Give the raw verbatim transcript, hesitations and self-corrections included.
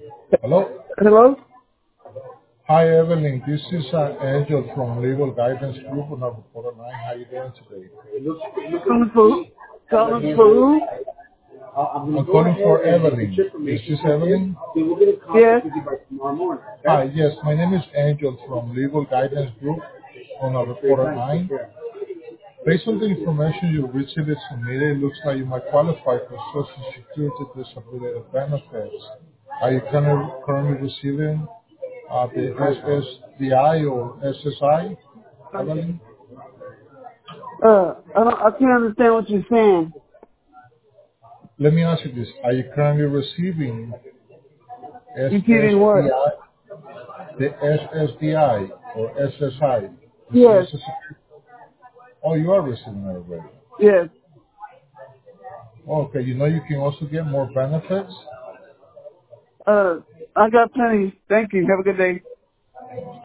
Hello. Hello? Hi, Evelyn. This is uh, Angel from Legal Guidance Group on our reporter line. How you doing today? Calling for calling for who? I'm calling for Evelyn. Is this Evelyn? Yes. Hi, yes. My name is Angel from Legal Guidance Group on our reporter line. Based on the information you recently submitted, it looks like you might qualify for Social Security disability benefits. Are you currently, currently receiving uh, the S S D I or S S I, Evelyn? Uh, I don't, I can't understand what you're saying. Let me ask you this. Are you currently receiving You kidding what? S S D I, the S S D I or S S I, the Social Yes. Security? Oh, you are receiving it already. Yes. Oh, okay, you know you can also get more benefits. Uh, I got plenty. Thank you. Have a good day.